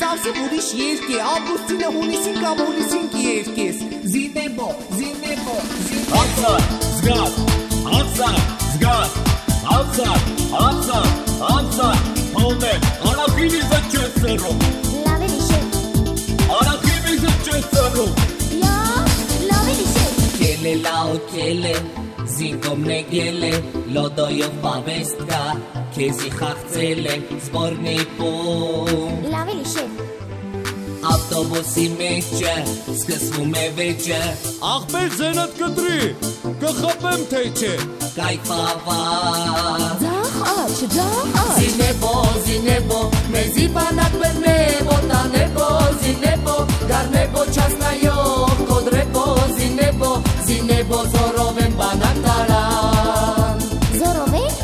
Սավսը ուրիշ երկ է, ավգուստինը հունիսին կամ հունիսին երկ ես, զինեբո, Հացար, զգար, հացար, զգար, հացար, հոներ, արախին իզը չես սրում, Լավ էլի շեֆ արախին իզը չես սրում, Լավ էլի շեֆ Կել է լաու կել է, զինկոմ նեգել է, լոդոյով պավեստ կա, քեզի խաղցել է, սպորնիպում Լավ էլի շեֆ Ավտոբուսի մեջ է, սկսվում է վեճը, աղբեր ձենդ կտրի, կխպեմ թե չէ, կայֆավար Ձախ աչ Զինեբո, մեզի բանակ բրնեբո, տանեբո, զինեբո, գարնեբո, չասնայով, կոդրեբո, զինեբո, զորով են բանակ տարան Զորով եք?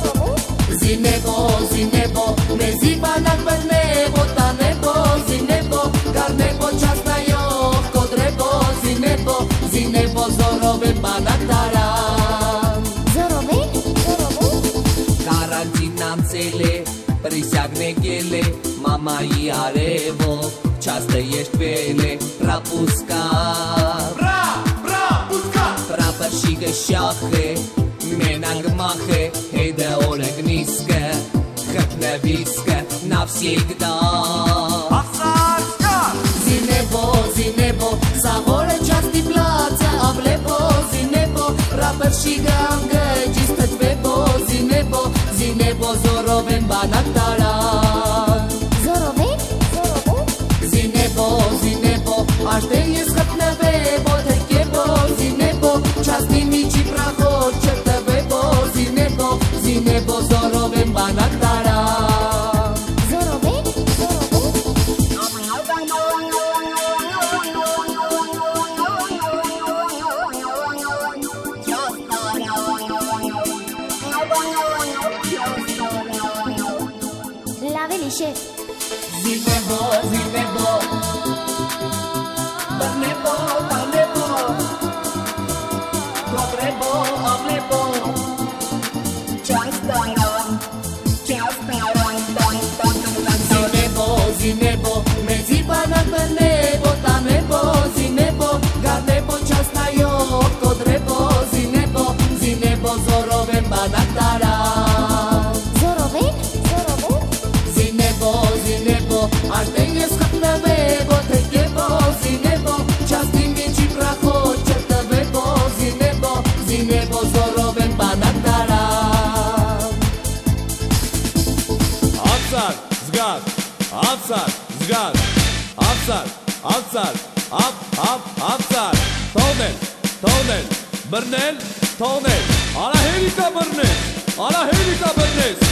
Զինեբո, մեզի բանակ բրնեբո, տանեբո, զինեբո, գարնեբո, չասնայով, կոդրեբո, զինեբո, զորով են բանակ տարան Զորով եք? Կարանտին անցել է, պրիսյակն եկել է, մամայի արևով, չաստը երդվել է, պրապուսկա Պրապրշիկը շախ է, մենակ մախ է, հետը օրեկ նիսկը, խպնվիսկը, նավսիգդա Զինեբո, սաղորը չաստի պլացը, ավլեբո, զինեբո, պրապրշիկը անգջիս թտվեբո, զինեբո, զորով են բանակ տարան Զորով եք? Զինեբո, աշտե ես խպնվեբո, թրկեբո, զինեբո, չասնի միջի պրախոտ չտվեբո, զինեբո, զորով են բանակ տարան Զորով եք? Լավ էլի շեֆ Զինեբո, բրնեբո, տանեբո, կոտրեբո, ավլեբո, չաստարան, Զինեբո, մեզի բանակ բրնեբո, տանեբո, զինեբո, գարնեբո, չասնայով, կոտրեբո, զինեբո, զորով են բանակ տարան Զորով եք? Զինեբո, աշտեն ես խպնվեբո, թրկեբո, զինեբո, չասնի միջի պրախոտ չտվեբո, զինեբո, զորով են բանակ տարան հացար, զգար, հացար, թողնել, բրնել, թողնել, արահերիկա բրնես,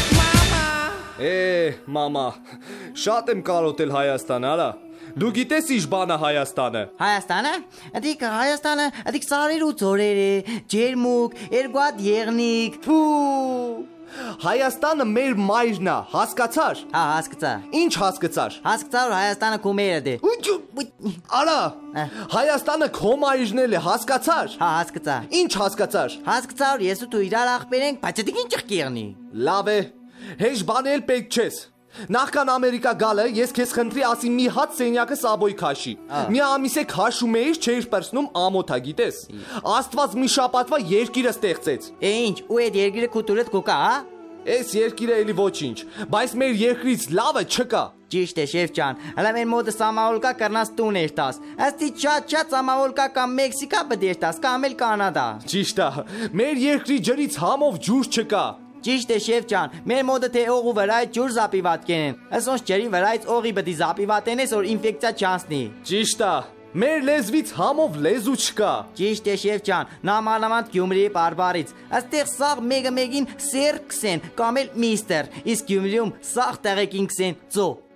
մամա, շատ եմ կարոտել Հայաստանը, արա, դու գիտես ինչ բան է Հայաստանը, Հայաստանը? Հայաստանը, սարեր ու ձորեր է, ջերմուկ, երկու հատ եղնիկ, փու Հայաստանը մեր մայրն է, հասկացար։ Հա, հասկացա Ինչ հասկացար։ Հասկացա, որ Հայաստանը քո մայրն է Արա, Հայաստանը քո մայրն է, հասկացար։ Հա, հասկացա Ինչ հասկացար։ Հասկացա, որ ես ու դու իրար աղբեր ենք, բայց դու ինչ եղնի Լավ է, հեշ բան էլ պետք չես։ Նախքան Ամերիկա գալը ես քեզ խնդրի ասի մի հատ սենյակը սաբոյ քաշի։ Մի ամիս է քաշում էիր, չէիր պրսնում ամոթա, գիտես։ Աստված մի շաբաթվա երկիրը ստեղծեց։ Ինչ, ու այդ երկիրը քո տուրդ կոկա, հա? Այս երկիրը էլի ոչինչ, բայց մեր երկրից լավը չկա։ Ճիշտ է, շեֆ ջան, հələ մեր մոտը սամավոլկա կռնած տուն էր տաս։ Աստի շատ սամավոլկա կամ Մեքսիկա բդեր տաս, կամ էլ Կանադա։ Ճիշտ է, մեր երկրի ջրից համով ջուր չկա։ Ճիշտ է, շեֆ ջան, մեր մոտը թե օղու վրայից ջուր զապիվատ կենեն։ Ասոնց ջրի վրայից օղի բդի զապիվատ ենես, որ ինֆեկցիա չանցնի։ Ճիշտ է, մեր լեզվից համով լեզու չկա։ Ճիշտ է, շեֆ ջան, նամանավանդ Գյումրիի բարբարից։ Աստեղ սաղ մեգը մեգին սեր կսեն, կամ էլ միստր, իսկ Գյումրիում սաղ տեղեկին կսեն ծո։